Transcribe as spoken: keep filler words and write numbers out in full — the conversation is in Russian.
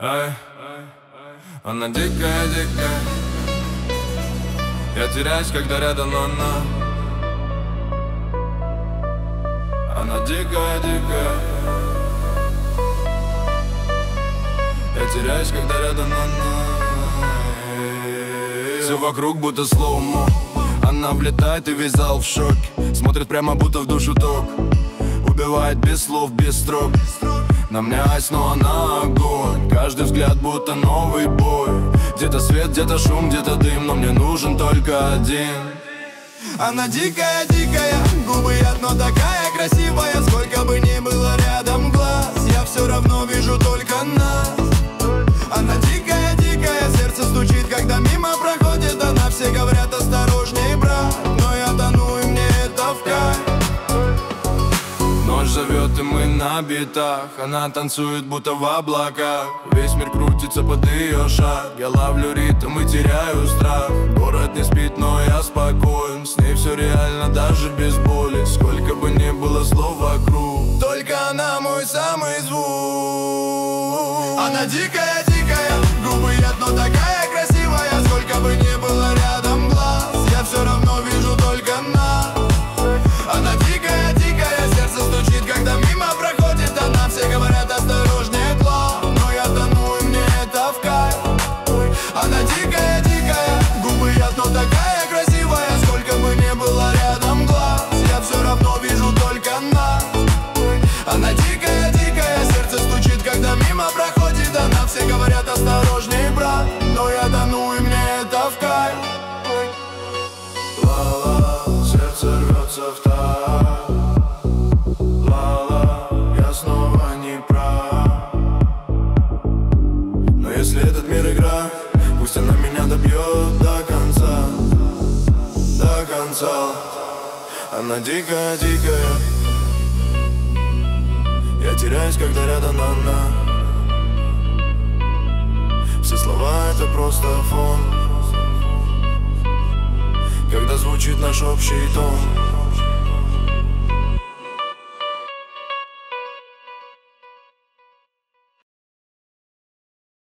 Ай, она дикая, дикая. Я теряюсь, когда рядом она. Она дикая, дикая. Я теряюсь, когда рядом она. Все вокруг будто слоумо. Она влетает и весь зал в шоке. Смотрит прямо будто в душу ток. Убивает без слов, без строк. На мне айс, но она огонь. Каждый взгляд будто новый бой. Где-то свет, где-то шум, где-то дым, но мне нужен только один. Она дикая, дикая, губы яд, но такая красивая. Сколько бы ни было рядом глаз, я все равно вижу только нас. Она дикая, дикая, сердце стучит, когда мимо проходит она. Все говорят: осторожней, брат, но я тону, и мне это в кайф. Ночь зовет, и мы на битах. Она танцует, будто в облаках. Весь мир крутится под ее шаг. Я ловлю ритм и теряю страх. Город не спит, но я спокоен. С ней все реально, даже без боли. Сколько бы ни было слов вокруг, только она мой самый звук. Она дикая, дикая, губы яд, но такая красивая. Сколько бы ни было рядом глаз, я все равно вижу только нас. Она дикая, дикая, сердце стучит, когда мимо проходит она. Все говорят: осторожнее, клоун, но я тону, и мне это в кайф. Она дикая, дикая, губы яд, но такая красивая. Сколько бы ни было рядом глаз, я все равно вижу только нас. Она дикая, дикая, сердце стучит, когда мимо проходит она. Все говорят: осторожней, брат, но я тону, и мне это в кайф. ла-ла, сердце рвется в такт. Ла-ла, я снова не прав. Но если этот мир игра, пусть она меня добьет до конца. До конца. Она дикая, дикая. Я теряюсь, когда рядом она. Все слова — это просто фон, когда звучит наш общий тон.